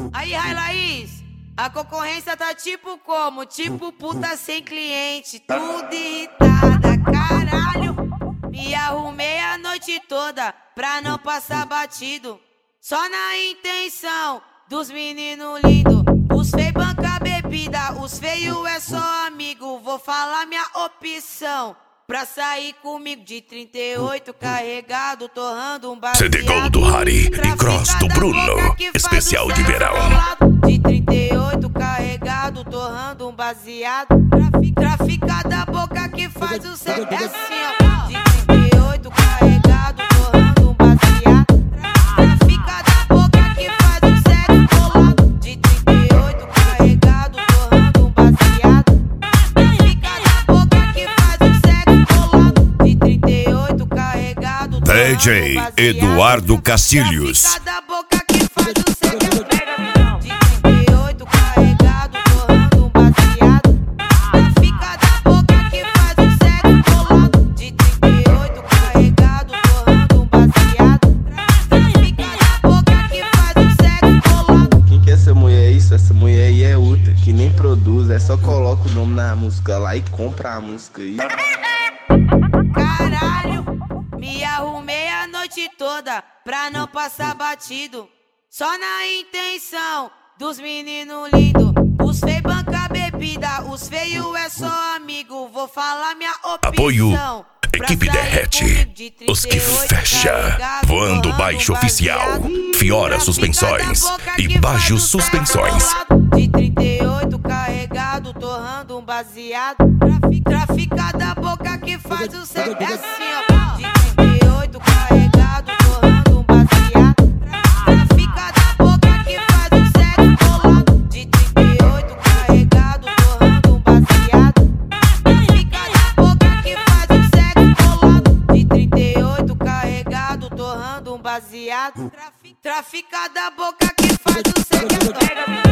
Aí, Laís, a concorrência tá tipo como? Tipo puta sem cliente, tudo irritada, caralho. Me arrumei a noite toda pra não passar batido, só na intenção dos meninos lindos. Os feios banca bebida, os feios é só amigo. Vou falar minha opção pra sair comigo de 38 carregado, torrando um baseado. CD Gol do Harry e Cross do Bruno, especial de verão. De 38 carregado, torrando um baseado. Trafica da boca que faz o sexo. É assim, ó. De 38 carregado, torrando um baseado. Trafica da boca que faz o sexo colado. De 38 carregado, torrando um baseado. Trafica da boca que faz o sexo colado. De 38 carregado, DJ Eduardo Castilhos. Trafica da boca que faz o sexo. De 38 carregado, torrando um baseado. Trafica da boca que faz o sexo colado. De 38 carregado, torrando um baseado. Trafica da boca que faz o sexo colado. Quem que é essa mulher? Isso, essa mulher aí é outra, que nem produz, é só coloca o nome na música lá e compra a música aí. Caralho, me arrumei a noite toda pra não passar batido, só na intenção dos meninos lindos. Os feios banca bebida, os feios é só amigo. Vou falar minha opção. Apoio Equipe Derrete, os que fecha. Voando Baixo Oficial, Fiora Suspensões e Baixo Suspensões. De 38 carregado, torrando um baseado. Trafica da boca que faz o sexo. É assim, ó. De 38 carregado, torrando um baseado. Trafica da boca que faz o sexo colado. De 38 carregado, torrando um baseado. Trafica da boca que faz o sexo colado. De 38 carregado, torrando um baseado. Trafica da boca que faz o sexo.